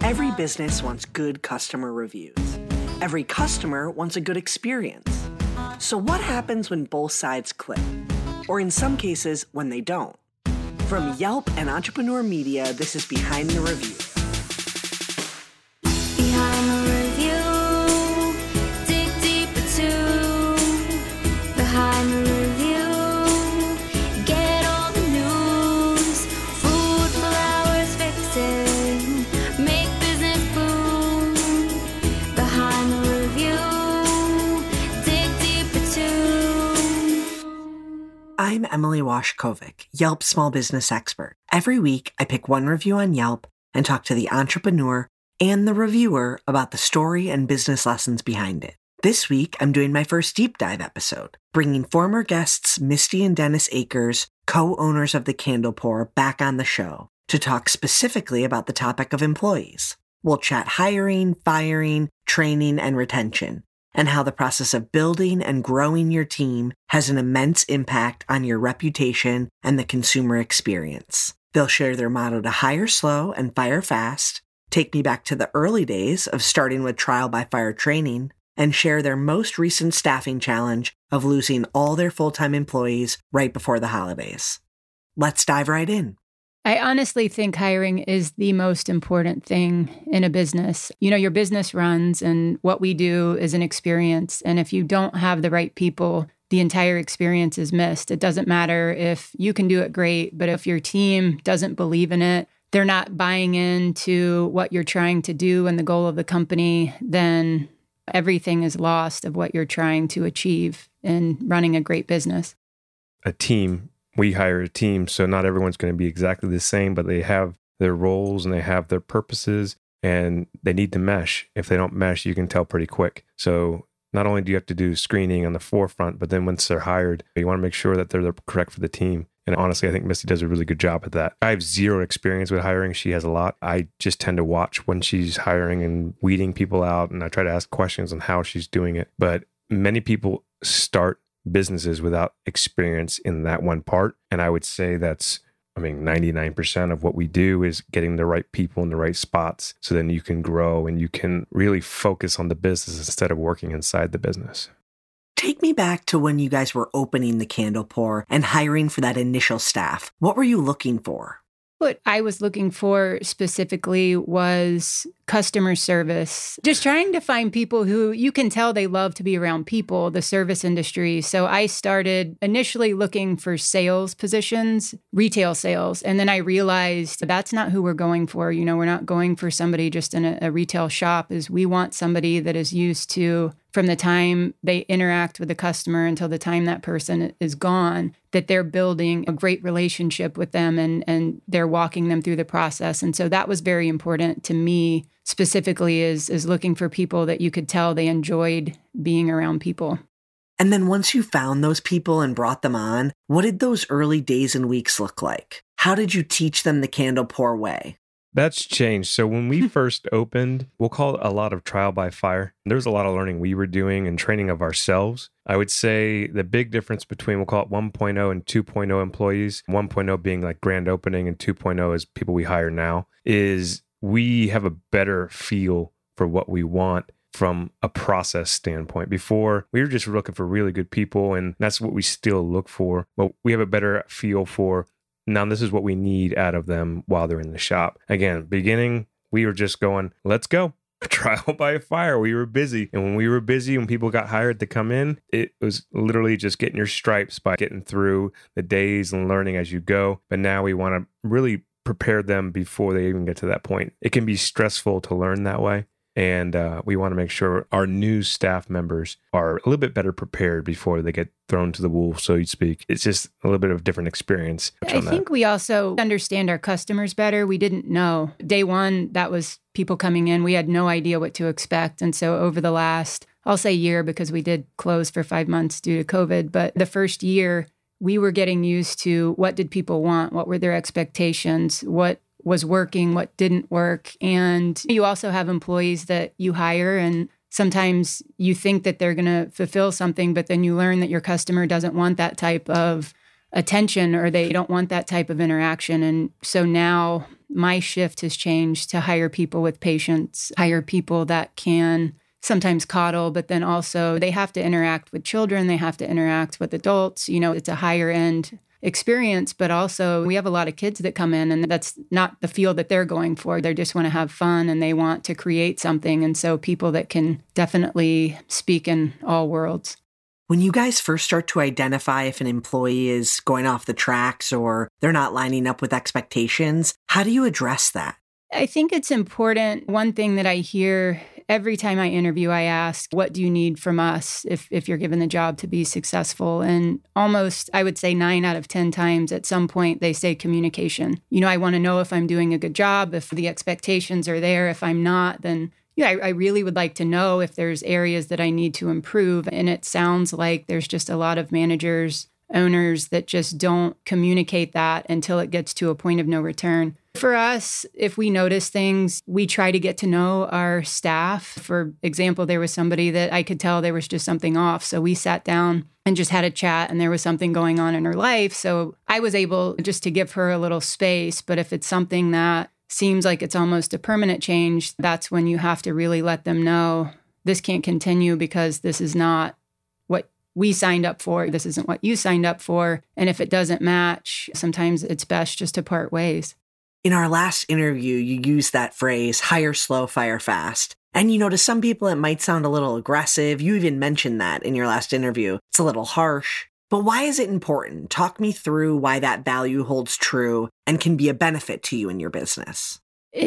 Every business wants good customer reviews. Every customer wants a good experience. So what happens when both sides click? Or in some cases, when they don't? From Yelp and Entrepreneur Media, this is Behind the Review. Behind the review, dig deeper too. Behind the review, get all the news. Food, flowers, fixing, make business boom. Behind the review, dig deeper too. I'm Emily Washkovic, Yelp small business expert. Every week, I pick one review on Yelp and talk to the entrepreneur and the reviewer about the story and business lessons behind it. This week, I'm doing my first deep dive episode, bringing former guests Misty and Dennis Akers, co-owners of The Candle Pour, back on the show to talk specifically about the topic of employees. We'll chat hiring, firing, training, and retention, and how the process of building and growing your team has an immense impact on your reputation and the consumer experience. They'll share their motto to hire slow and fire fast, take me back to the early days of starting with trial by fire training, and share their most recent staffing challenge of losing all their full-time employees right before the holidays. Let's dive right in. I honestly think hiring is the most important thing in a business. You know, your business runs, and what we do is an experience. And if you don't have the right people, the entire experience is missed. It doesn't matter if you can do it great, but if your team doesn't believe in it, they're not buying into what you're trying to do and the goal of the company, then everything is lost of what you're trying to achieve in running a great business. A team, we hire a team, so not everyone's going to be exactly the same, but they have their roles and they have their purposes and they need to mesh. If they don't mesh, you can tell pretty quick. So not only do you have to do screening on the forefront, but then once they're hired, you want to make sure that they're correct for the team. And honestly, I think Misty does a really good job at that. I have zero experience with hiring. She has a lot. I just tend to watch when she's hiring and weeding people out. And I try to ask questions on how she's doing it. But many people start businesses without experience in that one part. And I would say that's 99% of what we do is getting the right people in the right spots. So then you can grow and you can really focus on the business instead of working inside the business. Take me back to when you guys were opening The Candle Pour and hiring for that initial staff. What were you looking for? What I was looking for specifically was customer service. Just trying to find people who you can tell they love to be around people, the service industry. So I started initially looking for sales positions, retail sales. And then I realized that's not who we're going for. You know, we're not going for somebody just in a retail shop. We want somebody that is used to, from the time they interact with the customer until the time that person is gone, that they're building a great relationship with them and they're walking them through the process. And so that was very important to me specifically is looking for people that you could tell they enjoyed being around people. And then once you found those people and brought them on, what did those early days and weeks look like? How did you teach them the Candle Pour way? That's changed. So when we first opened, we'll call it a lot of trial by fire. There's a lot of learning we were doing and training of ourselves. I would say the big difference between, we'll call it 1.0 and 2.0 employees, 1.0 being like grand opening and 2.0 is people we hire now, is we have a better feel for what we want from a process standpoint. Before, we were just looking for really good people, and that's what we still look for. But we have a better feel for, now this is what we need out of them while they're in the shop. Again, beginning, we were just going, let's go. Trial by fire. We were busy. And when we were busy, when people got hired to come in, it was literally just getting your stripes by getting through the days and learning as you go. But now we want to really prepare them before they even get to that point. It can be stressful to learn that way. And we want to make sure our new staff members are a little bit better prepared before they get thrown to the wolves, so to speak. It's just a little bit of a different experience. I think we also understand our customers better. We didn't know. Day one, that was people coming in. We had no idea what to expect. And so over the last, I'll say year, because we did close for 5 months due to COVID, but the first year, we were getting used to what did people want? What were their expectations? What was working, what didn't work. And you also have employees that you hire, and sometimes you think that they're going to fulfill something, but then you learn that your customer doesn't want that type of attention or they don't want that type of interaction. And so now my shift has changed to hire people with patience, hire people that can sometimes coddle, but then also they have to interact with children, they have to interact with adults. It's a higher end experience, but also we have a lot of kids that come in and that's not the field that they're going for. They just want to have fun and they want to create something. And so people that can definitely speak in all worlds. When you guys first start to identify if an employee is going off the tracks or they're not lining up with expectations, how do you address that? I think it's important. One thing that I hear every time I interview, I ask, what do you need from us if you're given the job to be successful? And almost, I would say 9 out of 10 times at some point, they say communication. I want to know if I'm doing a good job, if the expectations are there. If I'm not, then I really would like to know if there's areas that I need to improve. And it sounds like there's just a lot of managers, owners that just don't communicate that until it gets to a point of no return. For us, if we notice things, we try to get to know our staff. For example, there was somebody that I could tell there was just something off. So we sat down and just had a chat and there was something going on in her life. So I was able just to give her a little space. But if it's something that seems like it's almost a permanent change, that's when you have to really let them know this can't continue because this is not what we signed up for. This isn't what you signed up for. And if it doesn't match, sometimes it's best just to part ways. In our last interview, you used that phrase, hire slow, fire fast. And to some people, it might sound a little aggressive. You even mentioned that in your last interview. It's a little harsh. But why is it important? Talk me through why that value holds true and can be a benefit to you in your business.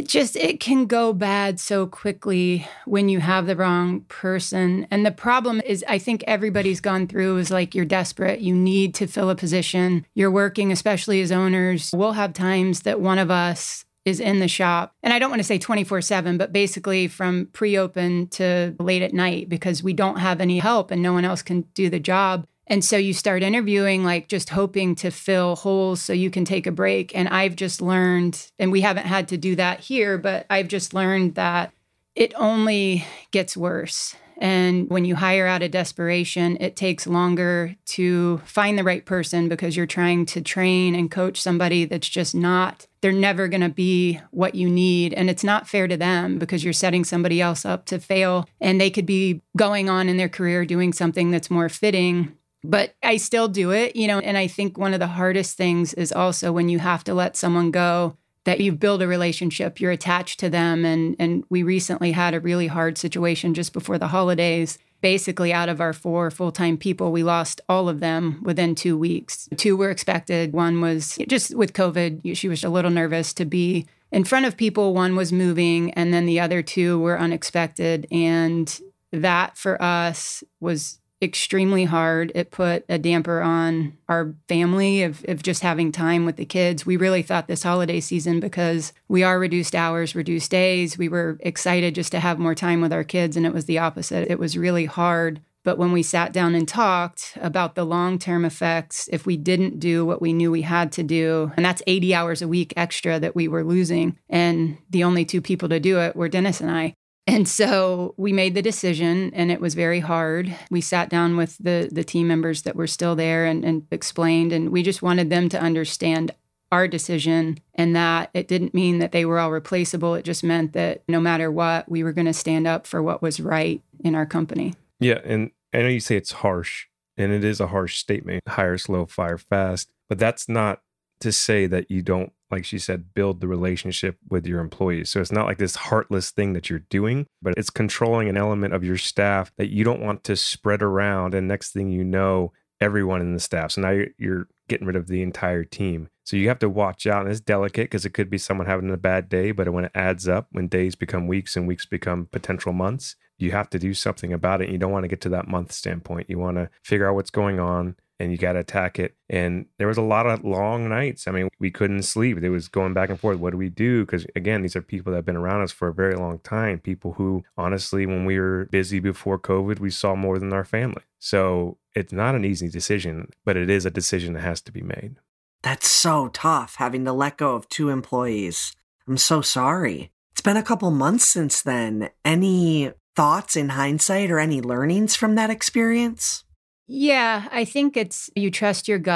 It can go bad so quickly when you have the wrong person. And the problem is, I think everybody's gone through is like, you're desperate. You need to fill a position. You're working, especially as owners. We'll have times that one of us is in the shop. And I don't want to say 24/7, but basically from pre-open to late at night because we don't have any help and no one else can do the job. And so you start interviewing, like just hoping to fill holes so you can take a break. And I've just learned, and we haven't had to do that here, but I've just learned that it only gets worse. And when you hire out of desperation, it takes longer to find the right person because you're trying to train and coach somebody that's just not, they're never going to be what you need. And it's not fair to them because you're setting somebody else up to fail and they could be going on in their career doing something that's more fitting. But I still do it, and I think one of the hardest things is also when you have to let someone go, that you build a relationship, you're attached to them. And we recently had a really hard situation just before the holidays. Basically, out of our 4 full-time people, we lost all of them within 2 weeks. 2 were expected. One was just with COVID. She was a little nervous to be in front of people. One was moving, and then the other 2 were unexpected. And that for us was extremely hard. It put a damper on our family of just having time with the kids. We really thought this holiday season, because we are reduced hours, reduced days, we were excited just to have more time with our kids, and it was the opposite. It was really hard. But when we sat down and talked about the long-term effects, if we didn't do what we knew we had to do, and that's 80 hours a week extra that we were losing, and the only 2 people to do it were Dennis and I. And so we made the decision, and it was very hard. We sat down with the team members that were still there and explained, and we just wanted them to understand our decision, and that it didn't mean that they were all replaceable. It just meant that no matter what, we were going to stand up for what was right in our company. Yeah, and I know you say it's harsh, and it is a harsh statement, hire slow, fire fast, but that's not to say that you don't, like she said, build the relationship with your employees. So it's not like this heartless thing that you're doing, but it's controlling an element of your staff that you don't want to spread around. And next thing you know, everyone in the staff. So now you're getting rid of the entire team. So you have to watch out. And it's delicate because it could be someone having a bad day, but when it adds up, when days become weeks and weeks become potential months, you have to do something about it. You don't want to get to that month standpoint. You want to figure out what's going on, and you got to attack it. And there was a lot of long nights. I mean, we couldn't sleep. It was going back and forth. What do we do? Because again, these are people that have been around us for a very long time. People who, honestly, when we were busy before COVID, we saw more than our family. So it's not an easy decision, but it is a decision that has to be made. That's so tough, having to let go of 2 employees. I'm so sorry. It's been a couple months since then. Any thoughts in hindsight or any learnings from that experience? Yeah, I think it's you trust your gut,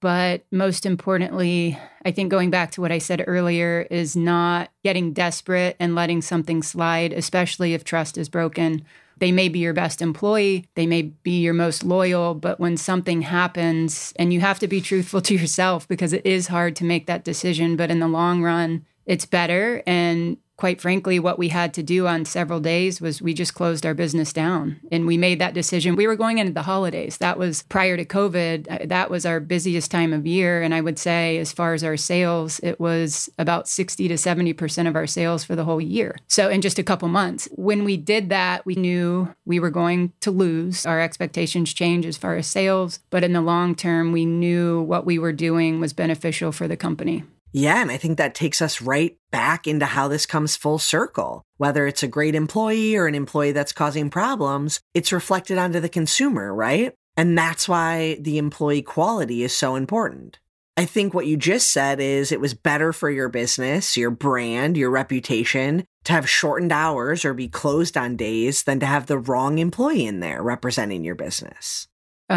But most importantly, I think going back to what I said earlier is not getting desperate and letting something slide, especially if trust is broken. They may be your best employee, they may be your most loyal, but when something happens, and you have to be truthful to yourself because it is hard to make that decision, but in the long run, it's better. And quite frankly, what we had to do on several days was we just closed our business down and we made that decision. We were going into the holidays. That was prior to COVID. That was our busiest time of year. And I would say as far as our sales, it was about 60 to 70% of our sales for the whole year. So in just a couple months, when we did that, we knew we were going to lose. Our expectations changed as far as sales, but in the long term, we knew what we were doing was beneficial for the company. Yeah, and I think that takes us right back into how this comes full circle. Whether it's a great employee or an employee that's causing problems, it's reflected onto the consumer, right? And that's why the employee quality is so important. I think what you just said is it was better for your business, your brand, your reputation to have shortened hours or be closed on days than to have the wrong employee in there representing your business.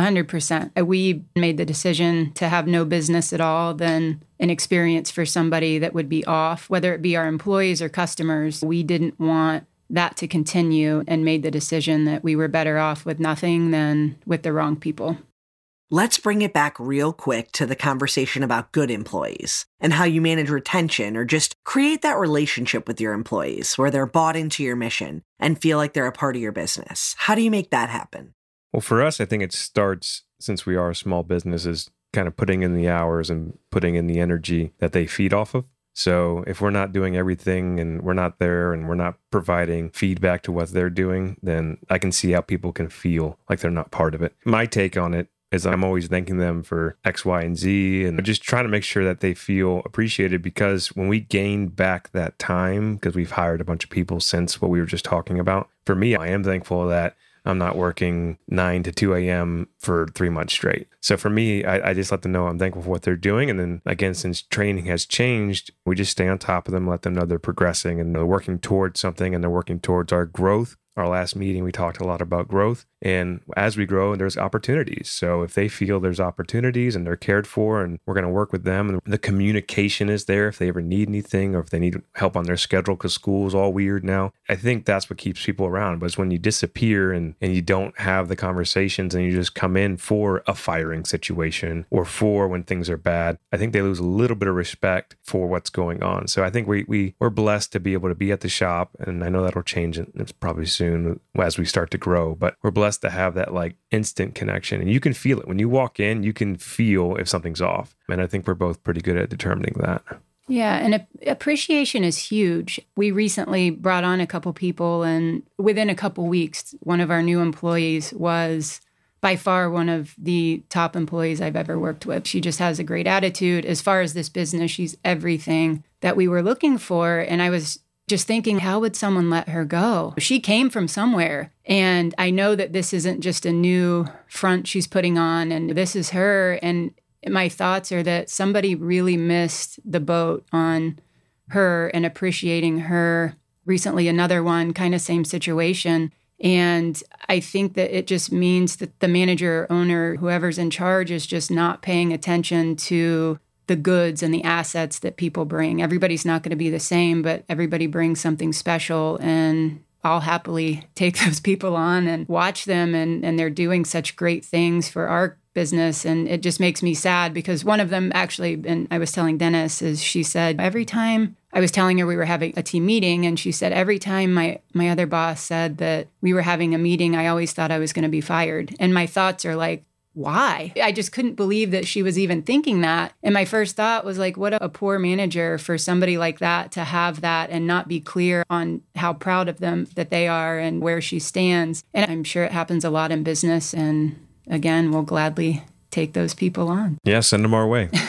100%. We made the decision to have no business at all than an experience for somebody that would be off, whether it be our employees or customers. We didn't want that to continue and made the decision that we were better off with nothing than with the wrong people. Let's bring it back real quick to the conversation about good employees and how you manage retention or just create that relationship with your employees where they're bought into your mission and feel like they're a part of your business. How do you make that happen? Well, for us, I think it starts, since we are a small business, is kind of putting in the hours and putting in the energy that they feed off of. So if we're not doing everything and we're not there and we're not providing feedback to what they're doing, then I can see how people can feel like they're not part of it. My take on it is I'm always thanking them for X, Y, and Z, and just trying to make sure that they feel appreciated, because when we gained back that time, because we've hired a bunch of people since what we were just talking about, for me, I am thankful that I'm not working 9 to 2 a.m. for 3 months straight. So for me, I just let them know I'm thankful for what they're doing. And then again, since training has changed, we just stay on top of them, let them know they're progressing and they're working towards something and they're working towards our growth. Our last meeting, we talked a lot about growth. And as we grow, there's opportunities. So if they feel there's opportunities and they're cared for and we're going to work with them and the communication is there if they ever need anything or if they need help on their schedule because school is all weird now, I think that's what keeps people around. But it's when you disappear and you don't have the conversations and you just come in for a firing situation or for when things are bad, I think they lose a little bit of respect for what's going on. So I think we're blessed to be able to be at the shop, and I know that'll change. It's probably soon as we start to grow, but we're blessed to have that like instant connection, and you can feel it when you walk in. You can feel if something's off, and I think we're both pretty good at determining that. Yeah, and appreciation is huge. We recently brought on a couple people, and within a couple weeks, one of our new employees was by far one of the top employees I've ever worked with. She just has a great attitude. As far as this business, she's everything that we were looking for, and I was just thinking, how would someone let her go? She came from somewhere. And I know that this isn't just a new front she's putting on, and this is her. And my thoughts are that somebody really missed the boat on her and appreciating her. Recently, another one, kind of same situation. And I think that it just means that the manager, owner, whoever's in charge is just not paying attention to the goods and the assets that people bring. Everybody's not going to be the same, but everybody brings something special, and I'll happily take those people on and watch them, and they're doing such great things for our business. And it just makes me sad because one of them actually, and I was telling Dennis, is she said, every time I was telling her we were having a team meeting, and she said, every time my other boss said that we were having a meeting, I always thought I was going to be fired. And my thoughts are like, why? I just couldn't believe that she was even thinking that. And my first thought was like, what a poor manager for somebody like that to have that and not be clear on how proud of them that they are and where she stands. And I'm sure it happens a lot in business. And again, we'll gladly take those people on. Yeah, send them our way.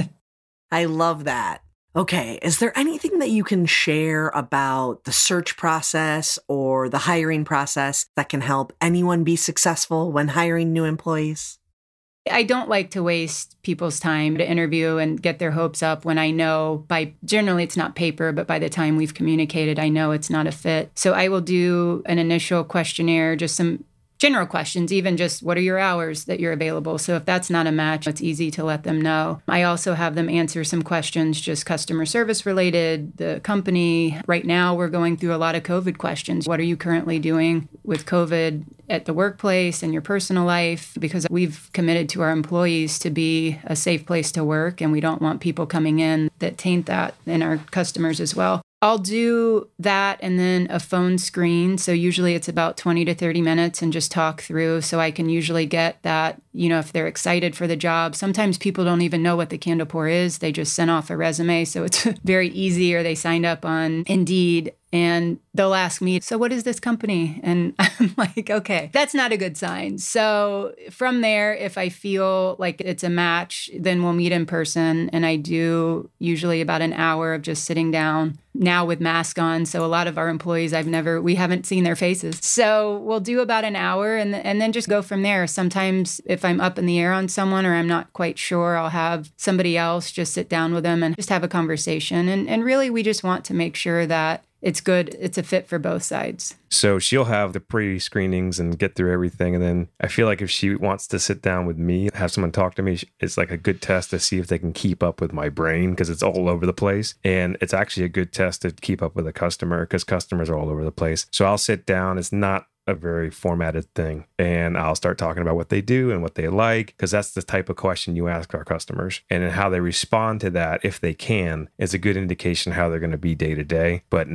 I love that. Okay, is there anything that you can share about the search process or the hiring process that can help anyone be successful when hiring new employees? I don't like to waste people's time to interview and get their hopes up when I know generally it's not paper, but by the time we've communicated, I know it's not a fit. So I will do an initial questionnaire, just some general questions, even just what are your hours that you're available. So if that's not a match, it's easy to let them know. I also have them answer some questions, just customer service related, the company. Right now, we're going through a lot of COVID questions. What are you currently doing with COVID at the workplace and your personal life? Because we've committed to our employees to be a safe place to work, and we don't want people coming in that taint that, and our customers as well. I'll do that and then a phone screen. So usually it's about 20 to 30 minutes and just talk through. So I can usually get that, if they're excited for the job. Sometimes people don't even know what the Candle Pour is. They just sent off a resume. So it's very easy, or they signed up on Indeed. And they'll ask me, so what is this company? And I'm like, okay, that's not a good sign. So from there, if I feel like it's a match, then we'll meet in person. And I do usually about an hour of just sitting down, now with mask on. So a lot of our employees, we haven't seen their faces. So we'll do about an hour and then just go from there. Sometimes if I'm up in the air on someone or I'm not quite sure, I'll have somebody else just sit down with them and just have a conversation. And really, we just want to make sure that it's good. It's a fit for both sides. So she'll have the pre-screenings and get through everything. And then I feel like if she wants to sit down with me, have someone talk to me, it's like a good test to see if they can keep up with my brain, because it's all over the place. And it's actually a good test to keep up with a customer, because customers are all over the place. So I'll sit down. It's not a very formatted thing. And I'll start talking about what they do and what they like, because that's the type of question you ask our customers. And then how they respond to that, if they can, is a good indication how they're going to be day to day. But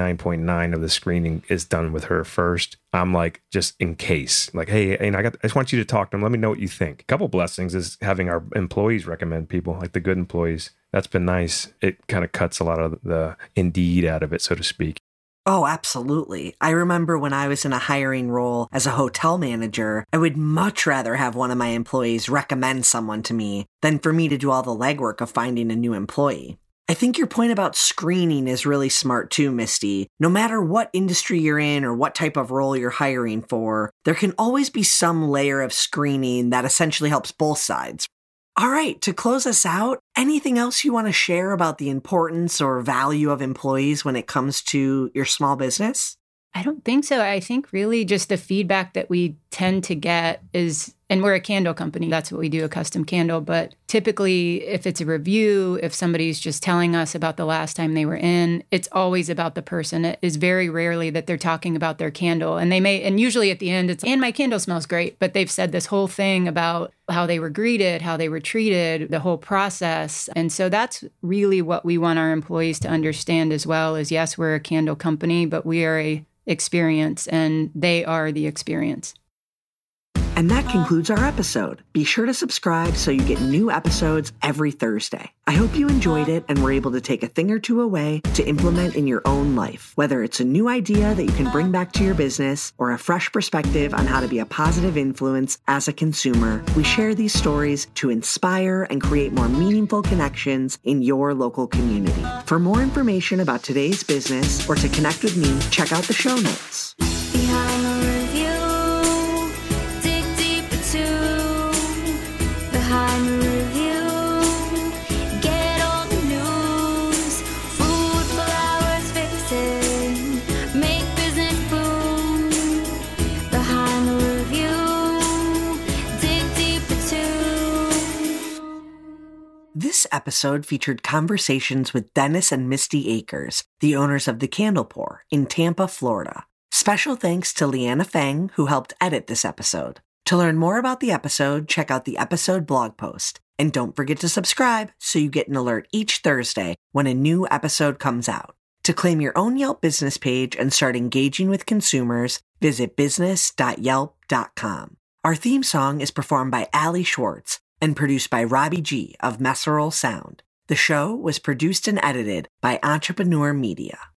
99.9 of the screening is done with her first. I'm like, just in case, like, hey, I just want you to talk to them. Let me know what you think. A couple blessings is having our employees recommend people, like the good employees. That's been nice. It kind of cuts a lot of the Indeed out of it, so to speak. Oh, absolutely. I remember when I was in a hiring role as a hotel manager, I would much rather have one of my employees recommend someone to me than for me to do all the legwork of finding a new employee. I think your point about screening is really smart too, Misty. No matter what industry you're in or what type of role you're hiring for, there can always be some layer of screening that essentially helps both sides. All right, to close us out, anything else you want to share about the importance or value of employees when it comes to your small business? I don't think so. I think really just the feedback that we tend to get is, and we're a candle company, that's what we do, a custom candle. But typically, if it's a review, if somebody's just telling us about the last time they were in, it's always about the person. It is very rarely that they're talking about their candle. And and usually at the end, it's, and my candle smells great. But they've said this whole thing about how they were greeted, how they were treated, the whole process. And so that's really what we want our employees to understand as well, is yes, we're a candle company, but we are a experience, and they are the experience. And that concludes our episode. Be sure to subscribe so you get new episodes every Thursday. I hope you enjoyed it and were able to take a thing or two away to implement in your own life. Whether it's a new idea that you can bring back to your business or a fresh perspective on how to be a positive influence as a consumer, we share these stories to inspire and create more meaningful connections in your local community. For more information about today's business or to connect with me, check out the show notes. Behind the review, dig deeper too. Behind the review, get all the news. Food, flowers, fixing, make business boom. Behind the review, dig deeper too. This episode featured conversations with Dennis and Misty Akers, the owners of The Candle Pour in Tampa, Florida. Special thanks to Leanna Feng, who helped edit this episode. To learn more about the episode, check out the episode blog post. And don't forget to subscribe so you get an alert each Thursday when a new episode comes out. To claim your own Yelp business page and start engaging with consumers, visit business.yelp.com. Our theme song is performed by Ali Schwartz and produced by Robbie G of Messerol Sound. The show was produced and edited by Entrepreneur Media.